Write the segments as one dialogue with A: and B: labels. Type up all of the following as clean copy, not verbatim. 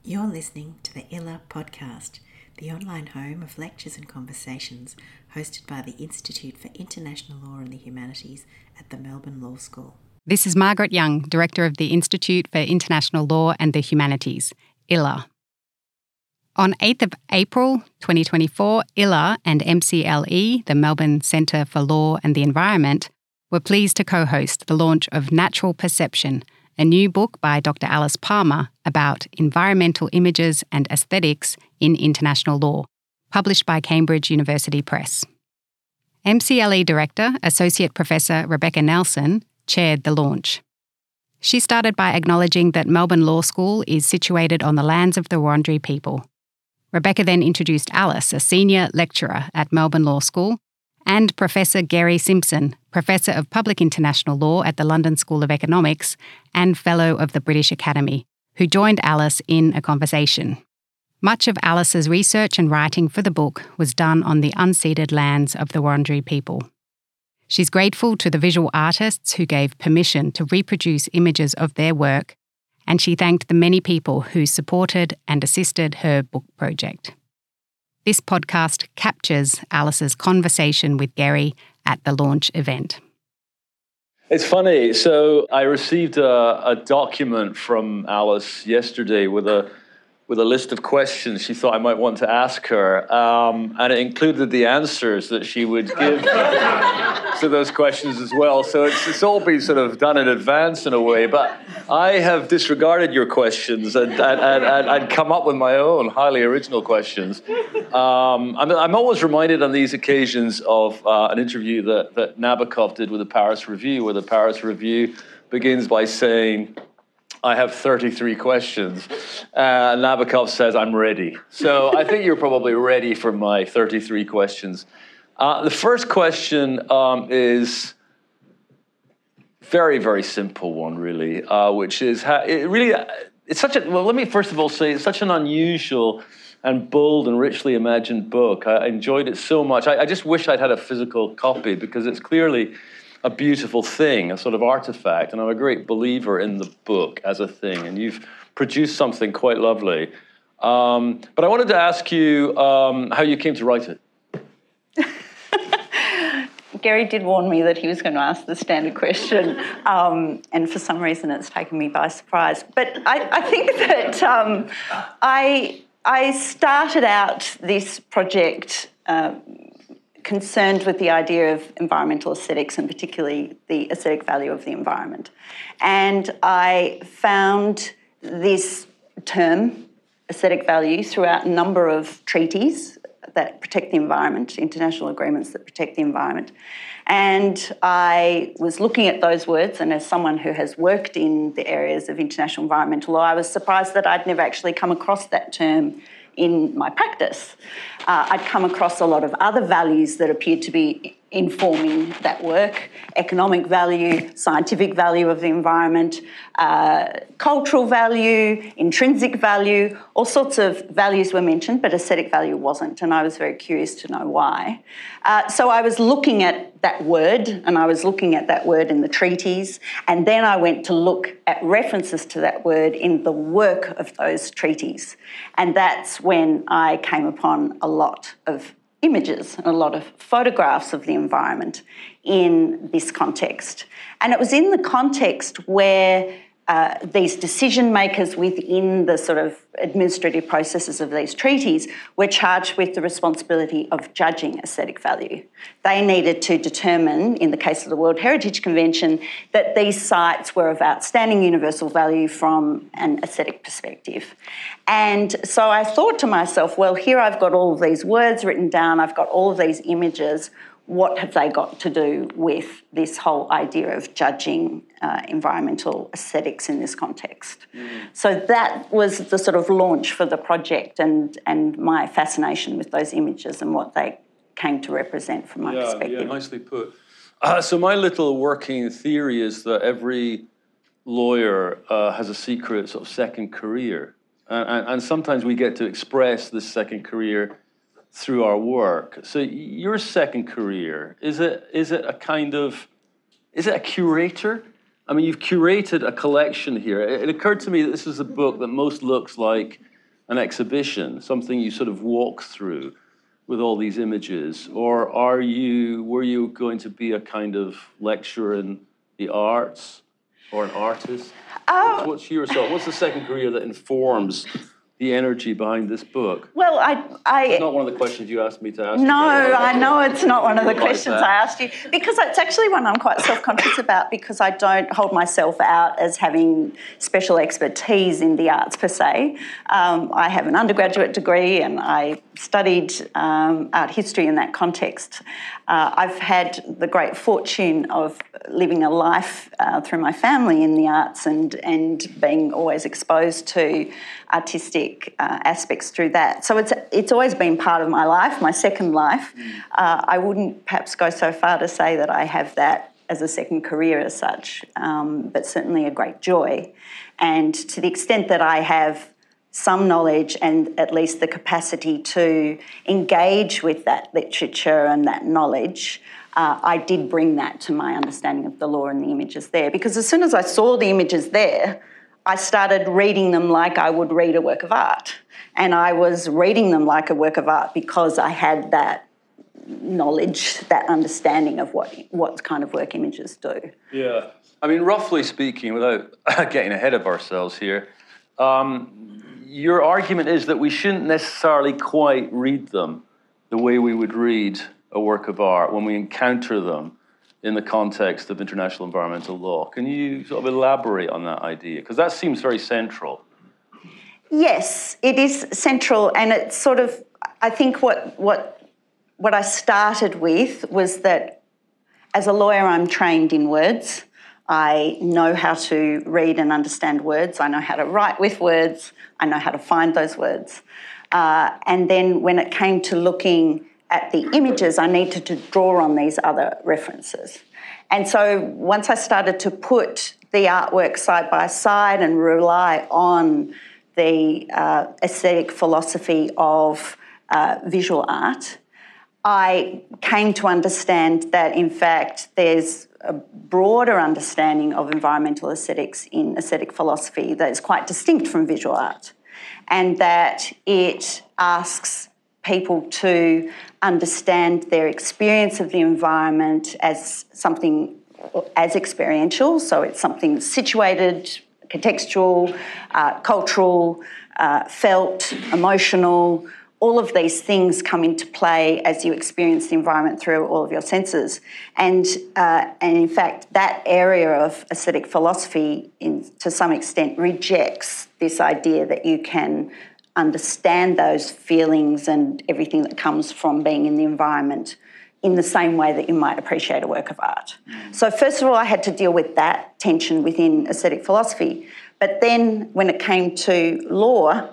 A: You're listening to the ILA podcast, the online home of lectures and conversations hosted by the Institute for International Law and the Humanities at the Melbourne Law School.
B: This is Margaret Young, Director of the Institute for International Law and the Humanities, ILA. On 8th of April 2024, ILA and MCLE, the Melbourne Centre for Law and the Environment, were pleased to co-host the launch of Natural Perception, a new book by Dr. Alice Palmer about environmental images and aesthetics in international law, published by Cambridge University Press. MCLE Director, Associate Professor Rebecca Nelson, chaired the launch. She started by acknowledging that Melbourne Law School is situated on the lands of the Wurundjeri people. Rebecca then introduced Alice, a senior lecturer at Melbourne Law School, and Professor Gary Simpson, Professor of Public International Law at the London School of Economics and Fellow of the British Academy, who joined Alice in a conversation. Much of Alice's research and writing for the book was done on the unceded lands of the Wurundjeri people. She's grateful to the visual artists who gave permission to reproduce images of their work, and she thanked the many people who supported and assisted her book project. This podcast captures Alice's conversation with Gary at the launch event.
C: It's funny. So I received a document from Alice yesterday with a list of questions she thought I might want to ask her, and it included the answers that she would give to those questions as well. So it's all been sort of done in advance in a way, but I have disregarded your questions and come up with my own highly original questions. I'm always reminded on these occasions of an interview that Nabokov did with the Paris Review, where the Paris Review begins by saying, I have 33 questions. Nabokov says, I'm ready. So I think you're probably ready for my 33 questions. The first question is very, very simple one, really, which is, let me first of all say, it's such an unusual and bold and richly imagined book. I enjoyed it so much. I just wish I'd had a physical copy because it's clearly a beautiful thing, a sort of artifact, and I'm a great believer in the book as a thing, and you've produced something quite lovely. But I wanted to ask you how you came to write it.
D: Gary did warn me that he was going to ask the standard question, and for some reason it's taken me by surprise. But I think that I started out this project concerned with the idea of environmental aesthetics and particularly the aesthetic value of the environment. And I found this term, aesthetic value, throughout a number of treaties that protect the environment, international agreements that protect the environment. And I was looking at those words, and as someone who has worked in the areas of international environmental law, I was surprised that I'd never actually come across that term in my practice. I'd come across a lot of other values that appeared to be informing that work: economic value, scientific value of the environment, cultural value, intrinsic value, all sorts of values were mentioned, but aesthetic value wasn't, and I was very curious to know why. So I was looking at that word, and I was looking at that word in the treaties, and then I went to look at references to that word in the work of those treaties, and that's when I came upon a lot of images and a lot of photographs of the environment in this context. And it was in the context where these decision makers within the sort of administrative processes of these treaties were charged with the responsibility of judging aesthetic value. They needed to determine, in the case of the World Heritage Convention, that these sites were of outstanding universal value from an aesthetic perspective. And so I thought to myself, well, here I've got all of these words written down, I've got all of these images. What have they got to do with this whole idea of judging environmental aesthetics in this context? So that was the sort of launch for the project and my fascination with those images and what they came to represent from my perspective.
C: Yeah, nicely put. So my little working theory is that every lawyer has a secret sort of second career. And sometimes we get to express this second career through our work. So your second career, is it a curator? I mean, you've curated a collection here. It occurred to me that this is a book that most looks like an exhibition, something you sort of walk through with all these images? Or were you going to be a kind of lecturer in the arts or an artist? What's your thought? What's the second career that informs the energy behind this book?
D: Well,
C: It's not one of the questions you asked me to ask.
D: No, I know it's not one of the questions I asked you, because it's actually one I'm quite self-conscious about, because I don't hold myself out as having special expertise in the arts per se. I have an undergraduate degree and I studied art history in that context. I've had the great fortune of living a life through my family in the arts and being always exposed to artistic aspects through that. So it's always been part of my life, my second life. I wouldn't perhaps go so far to say that I have that as a second career as such, but certainly a great joy. And to the extent that I have some knowledge and at least the capacity to engage with that literature and that knowledge, I did bring that to my understanding of the law and the images there. Because as soon as I saw the images there, I started reading them like I would read a work of art. And I was reading them like a work of art because I had that knowledge, that understanding of what kind of work images do.
C: Yeah. I mean, roughly speaking, without getting ahead of ourselves here, your argument is that we shouldn't necessarily quite read them the way we would read a work of art when we encounter them in the context of international environmental law. Can you sort of elaborate on that idea? Because that seems very central.
D: Yes, it is central, and it's sort of, I think what I started with was that as a lawyer I'm trained in words. I know how to read and understand words. I know how to write with words. I know how to find those words. And then when it came to looking at the images, I needed to draw on these other references. And so once I started to put the artwork side by side and rely on the aesthetic philosophy of visual art, I came to understand that, in fact, there's a broader understanding of environmental aesthetics in aesthetic philosophy that is quite distinct from visual art, and that it asks people to understand their experience of the environment as something as experiential, so it's something situated, contextual, cultural, felt, emotional. All of these things come into play as you experience the environment through all of your senses. And in fact, that area of aesthetic philosophy, to some extent, rejects this idea that you can understand those feelings and everything that comes from being in the environment in the same way that you might appreciate a work of art. So first of all, I had to deal with that tension within aesthetic philosophy. But then when it came to law,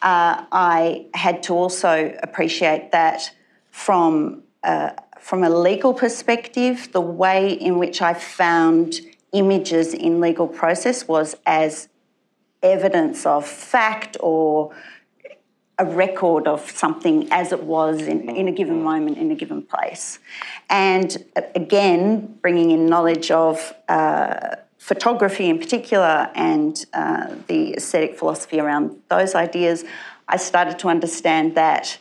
D: I had to also appreciate that from a legal perspective, the way in which I found images in legal process was as evidence of fact or a record of something as it was in a given moment, in a given place. And again, bringing in knowledge of photography in particular and the aesthetic philosophy around those ideas, I started to understand that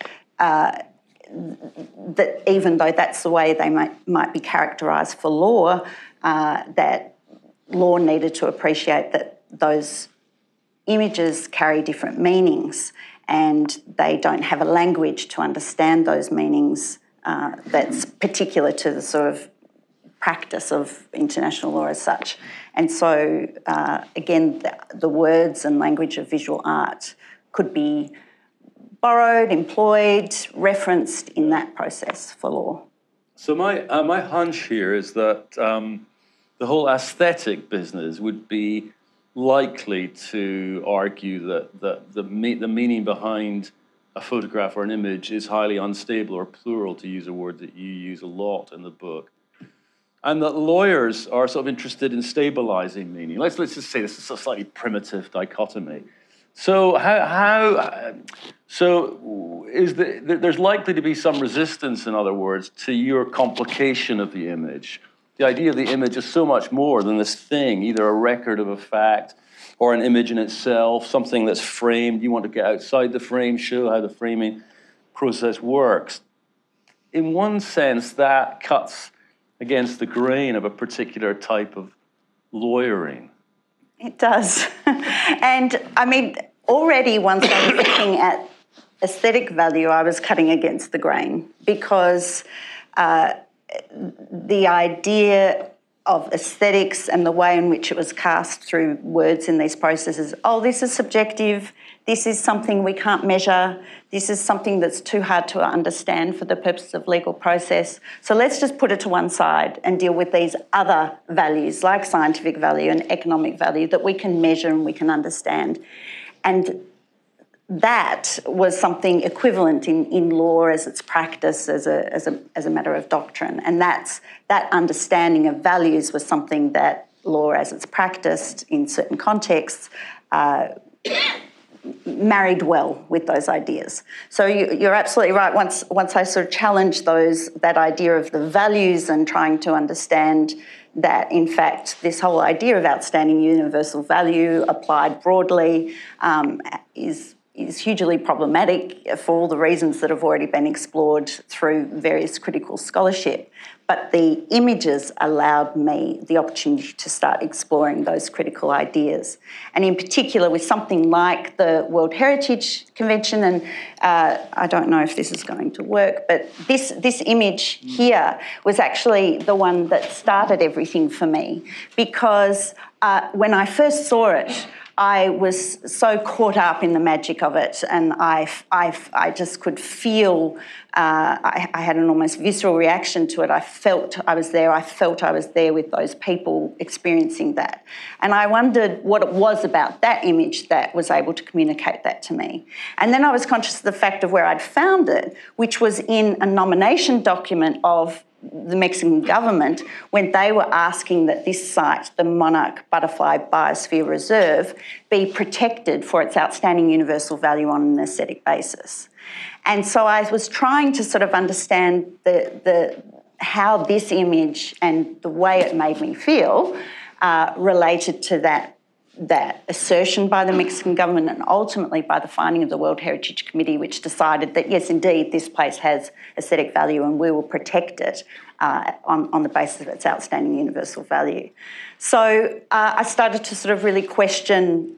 D: that even though that's the way they might be characterised for law, that law needed to appreciate that those images carry different meanings and they don't have a language to understand those meanings that's particular to the sort of practice of international law as such. And so, again, the words and language of visual art could be borrowed, employed, referenced in that process for law.
C: So my hunch here is that the whole aesthetic business would be likely to argue that the meaning behind a photograph or an image is highly unstable or plural, to use a word that you use a lot in the book. And that lawyers are sort of interested in stabilizing meaning. Let's just say this is a slightly primitive dichotomy. So there's likely to be some resistance, in other words, to your complication of the image, The idea of the image is so much more than this thing, either a record of a fact or an image in itself, something that's framed. You want to get outside the frame, show how the framing process works. In one sense, that cuts against the grain of a particular type of lawyering.
D: It does. And I mean, already once I was looking at aesthetic value, I was cutting against the grain, because the idea of aesthetics and the way in which it was cast through words in these processes, oh, this is subjective, this is something we can't measure, this is something that's too hard to understand for the purposes of legal process, so let's just put it to one side and deal with these other values like scientific value and economic value that we can measure and we can understand. And that was something equivalent in law as it's practiced as a matter of doctrine. And that understanding of values was something that law as it's practiced in certain contexts married well with those ideas. So you're absolutely right. Once I sort of challenged that idea of the values and trying to understand that, in fact, this whole idea of outstanding universal value applied broadly is hugely problematic for all the reasons that have already been explored through various critical scholarship. But the images allowed me the opportunity to start exploring those critical ideas. And in particular with something like the World Heritage Convention, and I don't know if this is going to work, but this image here was actually the one that started everything for me, because when I first saw it, I was so caught up in the magic of it, and I just could feel, I had an almost visceral reaction to it. I felt I was there. I felt I was there with those people experiencing that. And I wondered what it was about that image that was able to communicate that to me. And then I was conscious of the fact of where I'd found it, which was in a nomination document of the Mexican government when they were asking that this site, the Monarch Butterfly Biosphere Reserve, be protected for its outstanding universal value on an aesthetic basis. And so I was trying to sort of understand how this image and the way it made me feel related to that assertion by the Mexican government and ultimately by the finding of the World Heritage Committee, which decided that, yes, indeed, this place has aesthetic value and we will protect it on the basis of its outstanding universal value. So I started to sort of really question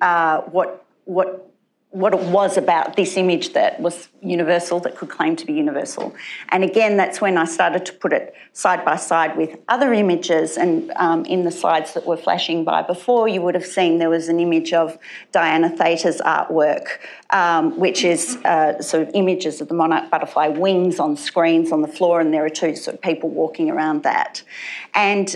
D: what it was about this image that was universal, that could claim to be universal. And again, that's when I started to put it side by side with other images. And in the slides that were flashing by before, you would have seen there was an image of Diana Theta's artwork, which is sort of images of the monarch butterfly wings on screens on the floor, and there are two sort of people walking around that. And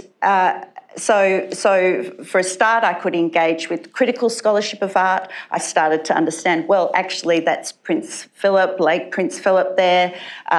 D: So for a start, I could engage with critical scholarship of art. I started to understand, well, actually, that's Prince Philip, late Prince Philip there,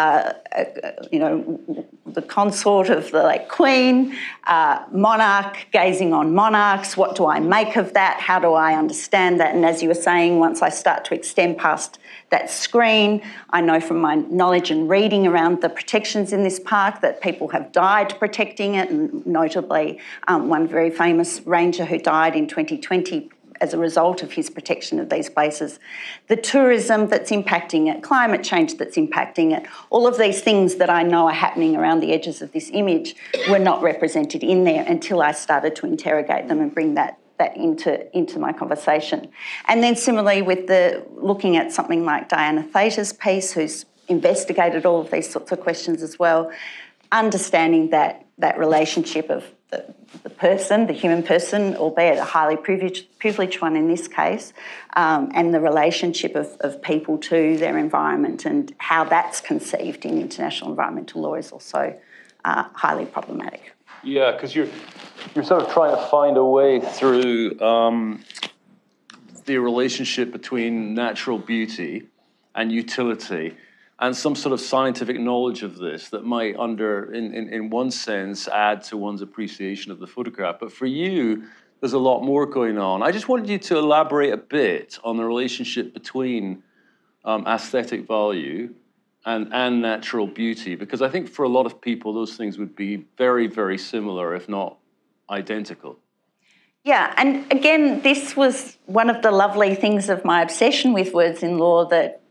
D: the consort of the late Queen, monarch, gazing on monarchs. What do I make of that? How do I understand that? And as you were saying, once I start to extend past that screen, I know from my knowledge and reading around the protections in this park that people have died protecting it, and notably one very famous ranger who died in 2020 as a result of his protection of these places. The tourism that's impacting it, climate change that's impacting it, all of these things that I know are happening around the edges of this image were not represented in there until I started to interrogate them and bring that into my conversation. And then similarly with looking at something like Diana Theta's piece, who's investigated all of these sorts of questions as well, understanding that relationship of the person, the human person, albeit a highly privileged one in this case, and the relationship of people to their environment and how that's conceived in international environmental law is also highly problematic.
C: Yeah, because you're sort of trying to find a way through the relationship between natural beauty and utility and some sort of scientific knowledge of this that might in one sense add to one's appreciation of the photograph. But for you, there's a lot more going on. I just wanted you to elaborate a bit on the relationship between aesthetic value and natural beauty? Because I think for a lot of people, those things would be very, very similar, if not identical.
D: Yeah, and again, this was one of the lovely things of my obsession with words in law that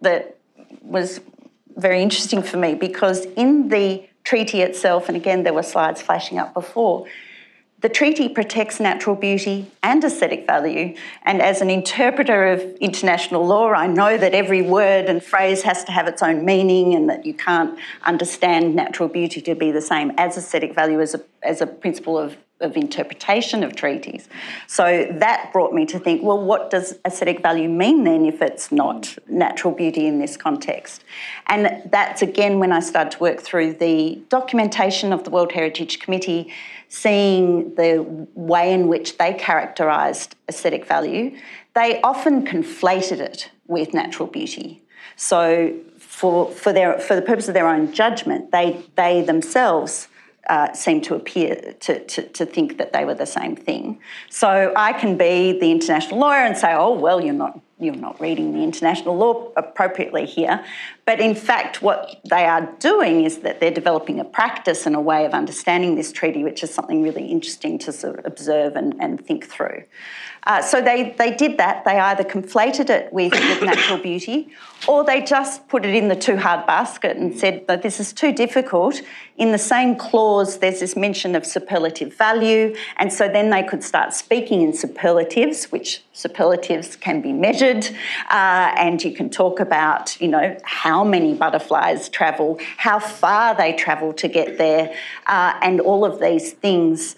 D: was very interesting for me, because in the treaty itself, and again, there were slides flashing up before, the treaty protects natural beauty and aesthetic value. And as an interpreter of international law, I know that every word and phrase has to have its own meaning, and that you can't understand natural beauty to be the same as aesthetic value as a principle of interpretation of treaties. So that brought me to think, well, what does aesthetic value mean then if it's not natural beauty in this context? And that's again when I started to work through the documentation of the World Heritage Committee, seeing the way in which they characterised aesthetic value. They often conflated it with natural beauty. So for the purpose of their own judgment, they themselves seem to appear to think that they were the same thing. So I can be the international lawyer and say, oh, well, you're not reading the international law appropriately here. But in fact, what they are doing is that they're developing a practice and a way of understanding this treaty, which is something really interesting to sort of observe and think through. So they did that. They either conflated it with natural beauty, or they just put it in the too hard basket and said that this is too difficult. In the same clause, there's this mention of superlative value, and so then they could start speaking in superlatives, which superlatives can be measured, and you can talk about, how many butterflies travel, how far they travel to get there, and all of these things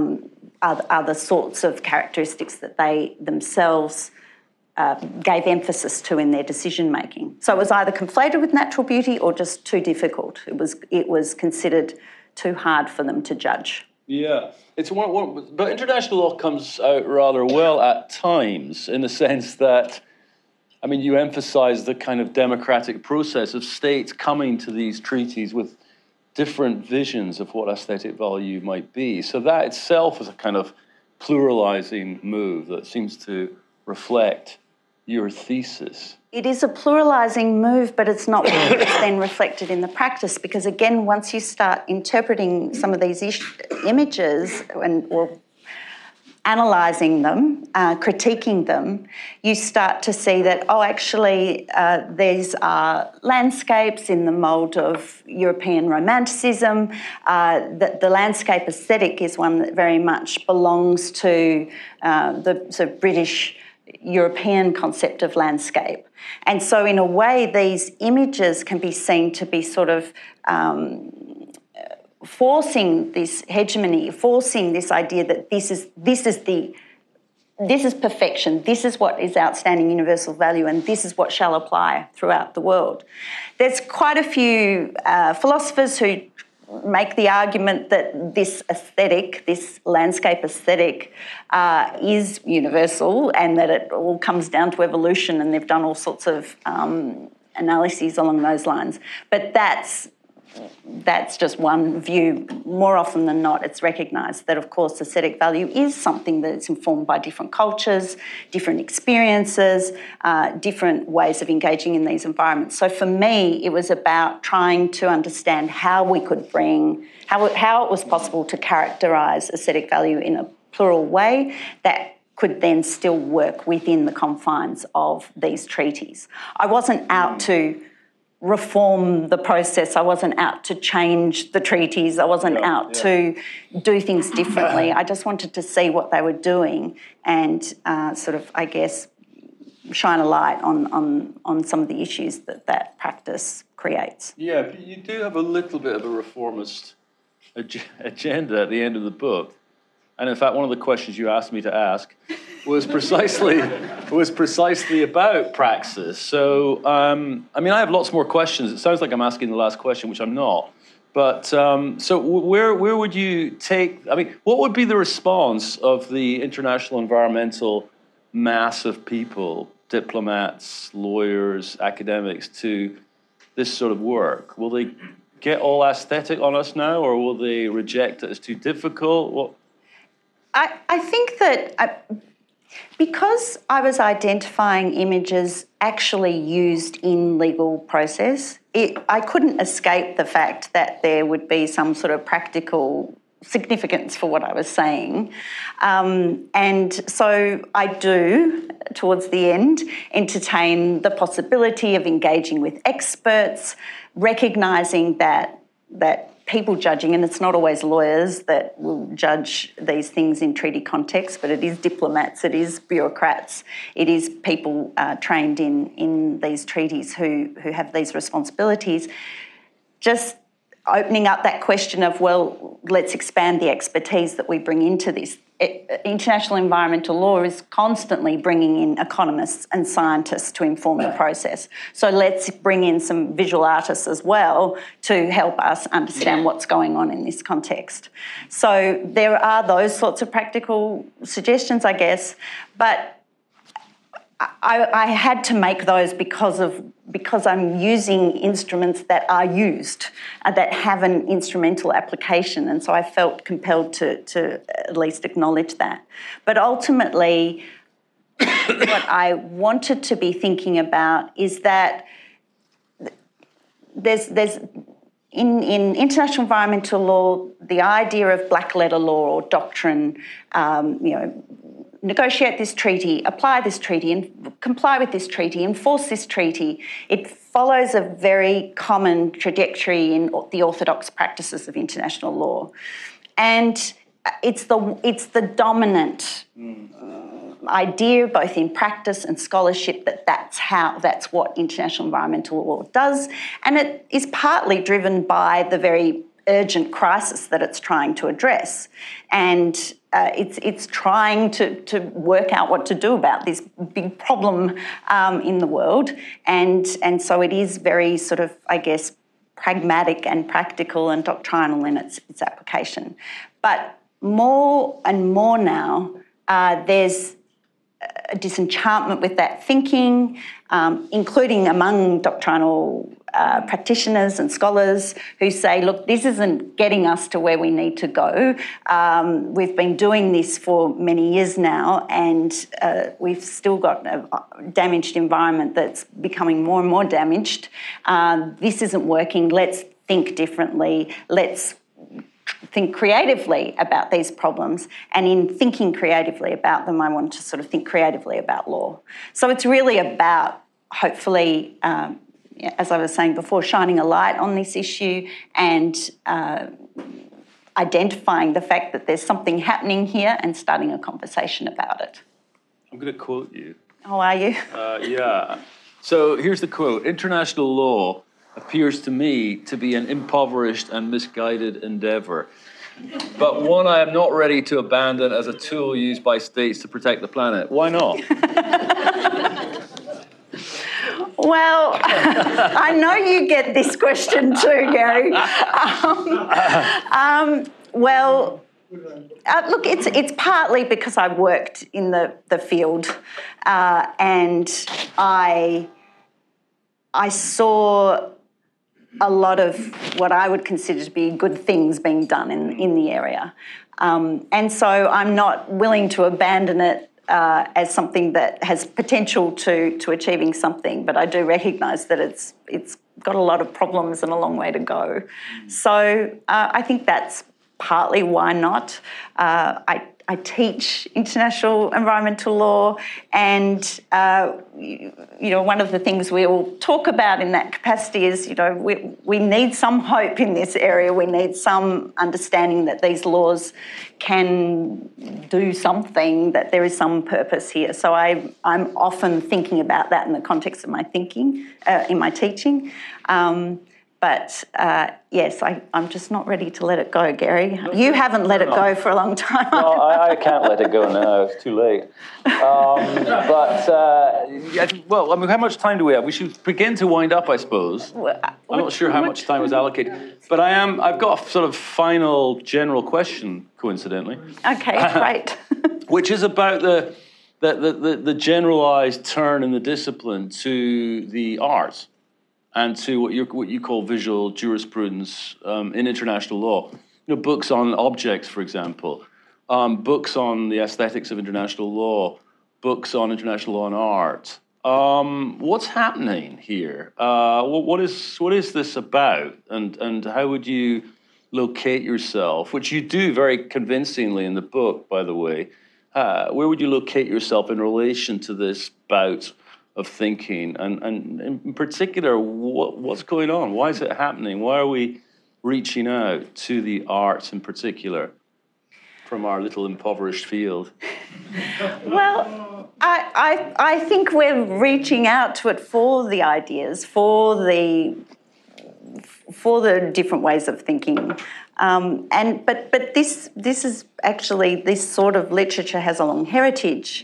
D: are the sorts of characteristics that they themselves gave emphasis to in their decision making. So it was either conflated with natural beauty or just too difficult. It was considered too hard for them to judge.
C: Yeah, but international law comes out rather well at times, in the sense that, you emphasise the kind of democratic process of states coming to these treaties with different visions of what aesthetic value might be. So that itself is a kind of pluralizing move that seems to reflect your thesis.
D: It is a pluralizing move, but it's not then reflected in the practice, because again, once you start interpreting some of these images or analysing them, critiquing them, you start to see that, actually, these are landscapes in the mould of European Romanticism. The landscape aesthetic is one that very much belongs to the sort of British European concept of landscape. And so in a way, these images can be seen to be sort of forcing this hegemony, forcing this idea that this is perfection, this is what is outstanding universal value, and this is what shall apply throughout the world. There's quite a few philosophers who make the argument that this aesthetic, this landscape aesthetic, is universal, and that it all comes down to evolution, and they've done all sorts of analyses along those lines. But that's just one view. More often than not, it's recognised that, of course, aesthetic value is something that's informed by different cultures, different experiences, different ways of engaging in these environments. So for me, it was about trying to understand how we could how it was possible to characterise aesthetic value in a plural way that could then still work within the confines of these treaties. I wasn't out to reform the process. I wasn't out to change the treaties. I wasn't out to do things differently. I just wanted to see what they were doing and sort of, I guess, shine a light on some of the issues that practice creates.
C: Yeah, but you do have a little bit of a reformist agenda at the end of the book. And in fact, one of the questions you asked me to ask was precisely about praxis. So, I have lots more questions. It sounds like I'm asking the last question, which I'm not. But so where would you take? What would be the response of the international environmental mass of people, diplomats, lawyers, academics, to this sort of work? Will they get all aesthetic on us now, or will they reject it as too difficult?
D: I think that Because I was identifying images actually used in legal process, I couldn't escape the fact that there would be some sort of practical significance for what I was saying. And so I do, towards the end, entertain the possibility of engaging with experts, recognising that people judging, and it's not always lawyers that will judge these things in treaty context, but it is diplomats, it is bureaucrats, it is people trained in these treaties who have these responsibilities. Just opening up that question of, well, let's expand the expertise that we bring into this. International environmental law is constantly bringing in economists and scientists to inform the process. So let's bring in some visual artists as well to help us understand what's going on in this context. So there are those sorts of practical suggestions, I guess, but I had to make those because I'm using instruments that are used, that have an instrumental application, and so I felt compelled to at least acknowledge that. But ultimately, what I wanted to be thinking about is that there's in international environmental law, the idea of black letter law or doctrine, negotiate this treaty, apply this treaty, and comply with this treaty, enforce this treaty. It follows a very common trajectory in the orthodox practices of international law. And it's the dominant idea, both in practice and scholarship, that's what international environmental law does. And it is partly driven by the very urgent crisis that it's trying to address. And it's trying to work out what to do about this big problem in the world. And so it is very sort of, I guess, pragmatic and practical and doctrinal in its application. But more and more now, there's a disenchantment with that thinking, including among doctrinal practitioners and scholars who say, look, this isn't getting us to where we need to go. We've been doing this for many years now, and we've still got a damaged environment that's becoming more and more damaged. This isn't working. Let's think differently. Let's think creatively about these problems, and in thinking creatively about them, I want to sort of think creatively about law. So it's really about, hopefully, as I was saying before, shining a light on this issue and identifying the fact that there's something happening here and starting a conversation about it.
C: I'm going to quote you.
D: Oh, are you?
C: Yeah. So here's the quote. International law appears to me to be an impoverished and misguided endeavour, but one I am not ready to abandon as a tool used by states to protect the planet. Why not?
D: Well, I know you get this question too, Gary. Look, it's partly because I worked in the field, and I saw a lot of what I would consider to be good things being done in the area. And so I'm not willing to abandon it as something that has potential to achieving something, but I do recognise that it's got a lot of problems and a long way to go. So I think that's partly why not. I teach international environmental law, and one of the things we all talk about in that capacity is, we need some hope in this area. We need some understanding that these laws can do something, that there is some purpose here. So I'm often thinking about that in the context of my thinking, in my teaching. But yes, I'm just not ready to let it go, Gary. You haven't let it go for a long time.
C: No, I can't let it go now. It's too late. How much time do we have? We should begin to wind up, I suppose. I'm not sure how much time was allocated. But I've got a sort of final general question, coincidentally.
D: Okay, great.
C: Which is about the generalised turn in the discipline to the arts, and to what you call visual jurisprudence in international law. Books on objects, for example, books on the aesthetics of international law, books on international law and art. What's happening here? What is this about? And how would you locate yourself, which you do very convincingly in the book, by the way? Where would you locate yourself in relation to this bout of thinking? And in particular, what's going on? Why is it happening? Why are we reaching out to the arts in particular from our little impoverished field?
D: Well, I think we're reaching out to it for the ideas, for the different ways of thinking, but this is actually, this sort of literature has a long heritage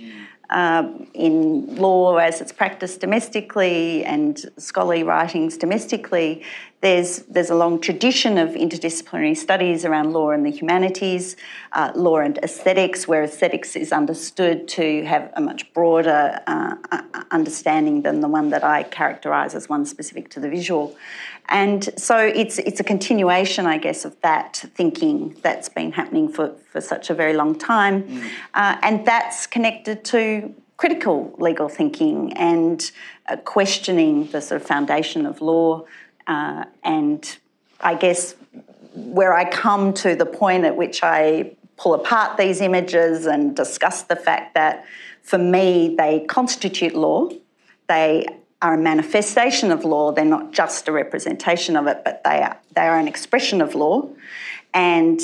D: in law as it's practiced domestically and scholarly writings domestically. There's a long tradition of interdisciplinary studies around law and the humanities, law and aesthetics, where aesthetics is understood to have a much broader understanding than the one that I characterise as one specific to the visual. And so it's a continuation, I guess, of that thinking that's been happening for such a very long time. And that's connected to critical legal thinking and questioning the sort of foundation of law. And I guess where I come to the point at which I pull apart these images and discuss the fact that, for me, they constitute law. They are a manifestation of law. They're not just a representation of it, but they are an expression of law. And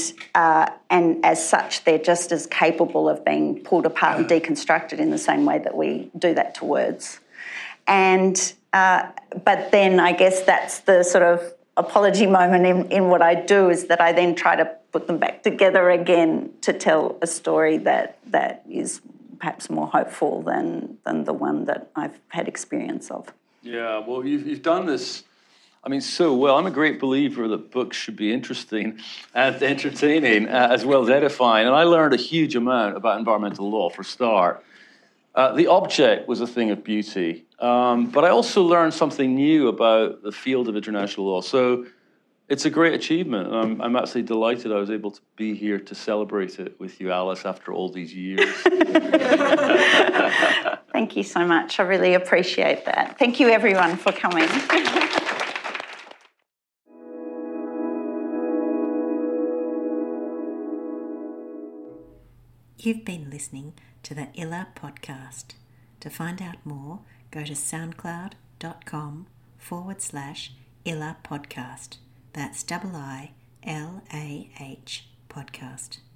D: as such, they're just as capable of being pulled apart and deconstructed in the same way that we do that to words. And but then I guess that's the sort of apology moment in what I do, is that I then try to put them back together again to tell a story that is perhaps more hopeful than the one that I've had experience of.
C: Yeah, well, you've done this, I mean, so well. I'm a great believer that books should be interesting and entertaining as well as edifying. And I learned a huge amount about environmental law, for a start. The object was a thing of beauty. But I also learned something new about the field of international law. So it's a great achievement. I'm absolutely delighted I was able to be here to celebrate it with you, Alice, after all these years.
D: Thank you so much. I really appreciate that. Thank you, everyone, for coming.
A: You've been listening to the ILA podcast. To find out more, go to soundcloud.com/ILA podcast. That's IILAH podcast.